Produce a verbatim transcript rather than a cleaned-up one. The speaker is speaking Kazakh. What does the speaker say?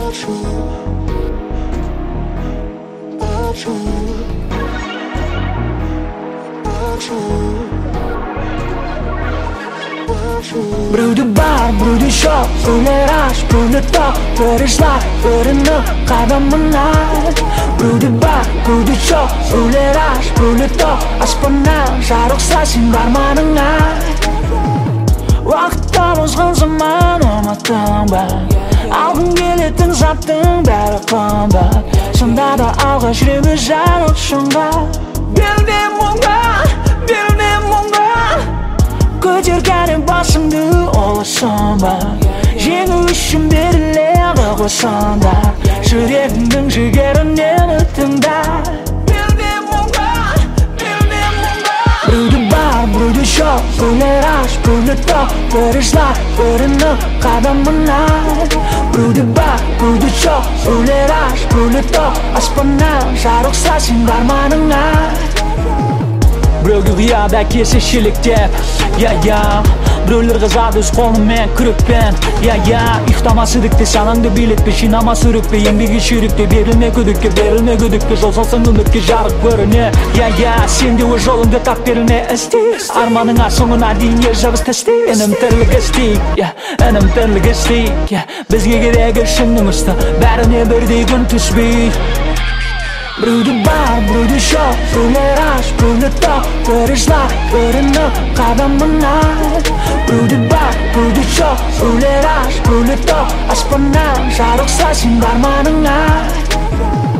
Біреуді бар, біреуді жоқ, біреулер аш, біреулер тоқ, бірі жылай, бірі нық, қадамына. Біреуді бар, біреуді жоқ, біреулер аш, біреулер тоқ, аспаннан жарықса сен арманыңа. Уақытта озған заман ұмыттың ба, алғың келетін заттың бәрі қымбат, сонда да алға жүреміз жарық шыңға. Берілмем мұңға, берілмем мұңға, көтергенің басыңды олысың ба, жеңу үшін беріледі қосыңдар, жүрегіңнің жігерінен өттіңда. Берілмем мұңға, берілмем мұңға, біреуді бар, біреуді жоқ, біреулер аш, біреулер тоқ, бірі жылай, бірі нық, қадамына. Біреуді бар, біреуді жоқ, біреулер аш, біреулер тоқ, аспаннан жарықса сен арманыңа. Біреуге қияда келсе шелектеп, я-я, біреулер қызады өз қолымен күрекпен, я-я, ұйықтама сідікте, санаңды билетпе, жинама сүрікпе, еңбегі шүрікте, берілме күдікке, берілме күдікке, жол салсаң үмітке жарық көріне, я-я, сен де өз жолыңды тап берілме істе, арманыңа соңына дейін ер жабыс тәсте, інім тірлік істей, інім тірлік істей, бізге керегі шынның үсті, бәріне бірдей күн түспей. Біреуді бар, біреуді жоқ, біреулер аш, біреулер тоқ, бірі жылай, бірі нық, қадамына. Біреуді бар, біреуді жоқ, біреулер аш, біреулер тоқ, аспаннан жарықса сен арманыңа.